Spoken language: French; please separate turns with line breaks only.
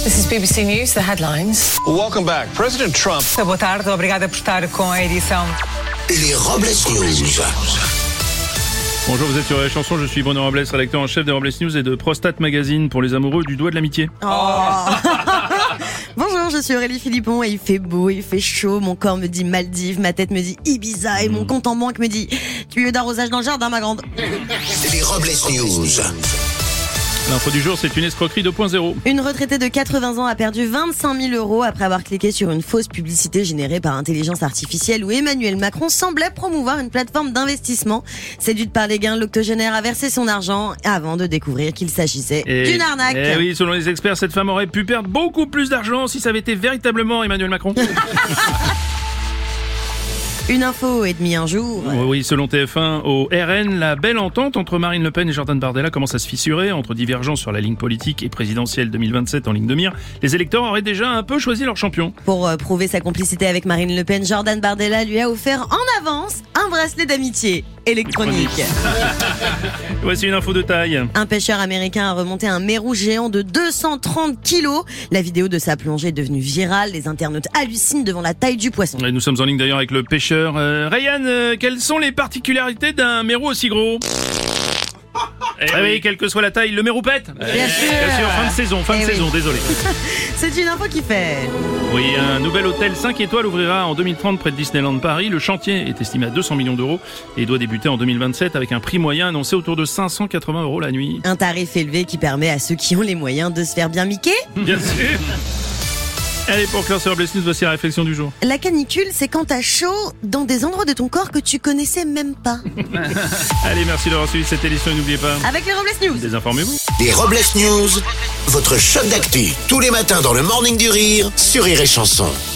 This is BBC News, the headlines.
Welcome back. President Trump.
Boa tarde, obrigada por estar com a edição.
Les Robles News.
Bonjour, vous êtes sur la chanson, je suis Bruno Robles, rédacteur en chef des Robles News et de Prostate Magazine pour les amoureux du doigt de l'amitié.
Bonjour, je suis Aurélie Philippon et il fait beau, il fait chaud, mon corps me dit Maldives, ma tête me dit Ibiza et mon compte en banque me dit tuyau d'arrosage dans le jardin, ma grande.
Les Robles News.
L'info du jour, c'est une escroquerie 2.0.
Une retraitée de 80 ans a perdu 25 000 € après avoir cliqué sur une fausse publicité générée par intelligence artificielle où Emmanuel Macron semblait promouvoir une plateforme d'investissement. Séduite par les gains, l'octogénaire a versé son argent avant de découvrir qu'il s'agissait d'une arnaque.
Et oui, selon les experts, cette femme aurait pu perdre beaucoup plus d'argent si ça avait été véritablement Emmanuel Macron.
Une info et demie un jour.
Oui, selon TF1, au RN, la belle entente entre Marine Le Pen et Jordan Bardella commence à se fissurer. Entre divergences sur la ligne politique et présidentielle 2027 en ligne de mire, les électeurs auraient déjà un peu choisi leur champion.
Pour prouver sa complicité avec Marine Le Pen, Jordan Bardella lui a offert en avance un bracelet d'amitié électronique.
Voici une info de taille.
Un pêcheur américain a remonté un mérou géant de 230 kilos. La vidéo de sa plongée est devenue virale. Les internautes hallucinent devant la taille du poisson.
Et nous sommes en ligne d'ailleurs avec le pêcheur. Ryan, quelles sont les particularités d'un mérou aussi gros ? Oui, quelle que soit la taille, le mérou pète.
Bien sûr.
Fin de saison, désolé.
C'est une info qui fait.
Oui, un nouvel hôtel 5 étoiles ouvrira en 2030 près de Disneyland Paris. Le chantier est estimé à 200 millions d'euros et doit débuter en 2027 avec un prix moyen annoncé autour de 580 € la nuit.
Un tarif élevé qui permet à ceux qui ont les moyens de se faire bien miquer.
Bien sûr. Allez, pour clore sur Robles News, voici la réflexion du jour.
La canicule, c'est quand t'as chaud dans des endroits de ton corps que tu connaissais même pas.
Allez, merci d'avoir suivi cette édition et n'oubliez pas...
Avec les Robles News.
Désinformez-vous.
Les Robles News. Votre shot d'actu tous les matins dans le Morning du Rire sur Rire et Chanson.